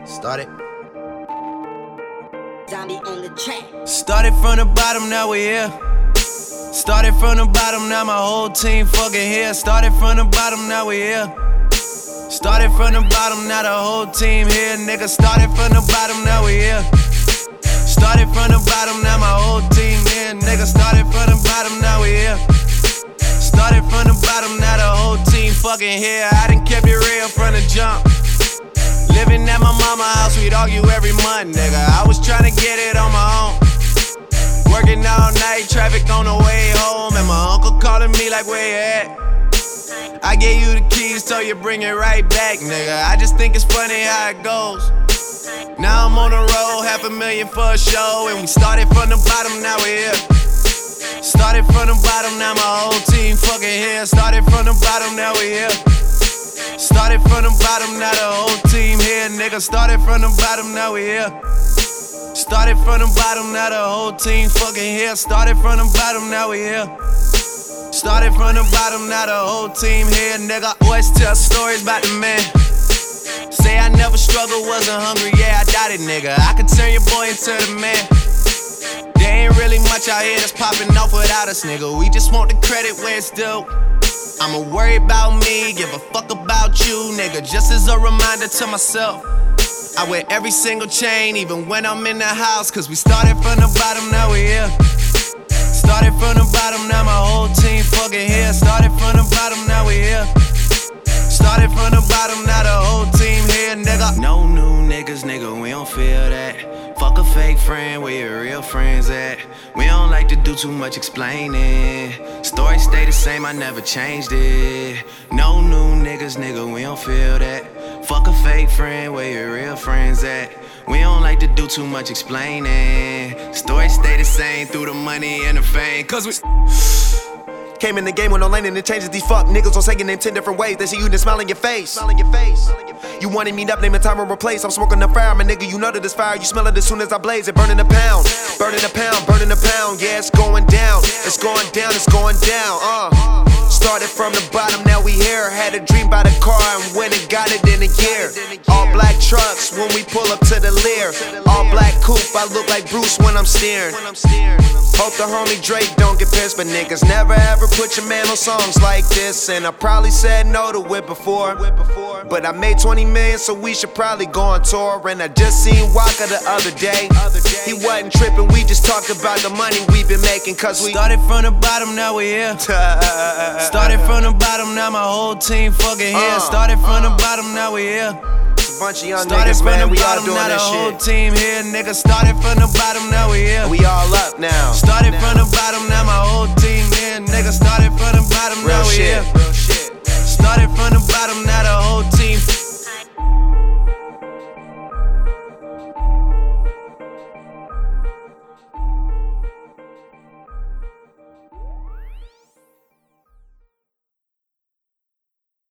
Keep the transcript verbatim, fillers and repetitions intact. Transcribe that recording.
Started. Zombie on the track. Started from the bottom, now we here. Started from the bottom, now my whole team fucking here. Started from the bottom, now we here. Started from the bottom, now the whole team here. Nigga, started from the bottom, now we here. Started from the bottom, now my whole team here. Nigga, started from the bottom, now we here. Started from the bottom, now the whole team fucking here. I done kept it real from the jump. Living at my mama's house, we'd argue every month, nigga. I was tryna get it on my own. Working all night, traffic on the way home, and my uncle calling me like, where you at? I gave you the keys, so you bring it right back, nigga. I just think it's funny how it goes. Now I'm on the road, half a million for a show, and we started from the bottom, now we here. Started from the bottom, now my whole team fucking here. Started from the bottom, now we here. Started from the bottom, now the whole team here, nigga. Started from the bottom, now we here. Started from the bottom, now the whole team fucking here. Started from the bottom, now we here. Started from the bottom, now the whole team here, nigga. Always tell stories about the man. Say I never struggled, wasn't hungry, yeah, I doubt it, nigga. I could turn your boy into the man. There ain't really much out here that's popping off without us, nigga. We just want the credit where it's due. I'ma worry about me, give a fuck about you, nigga. Just as a reminder to myself, I wear every single chain, even when I'm in the house. Cause we started from the bottom, now we here. Started from the bottom, now my whole team fucking here. Started from the bottom, now we here. Started from the bottom, now the whole team here, nigga. No new niggas, nigga, we don't feel that. Fuck a fake friend, where your real friends at? We don't like to do too much explaining. Story stay the same, I never changed it. No new niggas, nigga, we don't feel that. Fuck a fake friend, where your real friends at? We don't like to do too much explaining. Story stay the same through the money and the fame. Cause we came in the game with no lane and it changes these fuck niggas on saying in ten different ways. They see you then smile in your face. Smile in your face. You wanted me up, name a time and replace. I'm smoking the fire, my nigga, you know that it's fire. You smell it as soon as I blaze it. Burning a pound, burning a pound, burning a pound. Yeah, it's going down, it's going down, it's going down. Uh. Started from the bottom, now we here. Had a dream about a car and went and got it in a year. All black trucks when we pull up to the Lear. All black coupe, I look like Bruce when I'm steering. Hope the homie Drake don't get pissed, but niggas never ever put your man on songs like this. And I probably said no to it before, but I made twenty million, so we should probably go on tour. And I just seen Waka the other day. He wasn't tripping, we just talked about the money we've been making. Cause we started from the bottom, now we here. Started from the bottom, now my whole team fucking here. Started from the bottom, now we here. It's a bunch of young niggas, man, we all doing this shit. Now the whole team here, nigga. Started from the bottom, now we here. We all up now. Started from the bottom, now my whole team here, nigga. Started from the bottom, now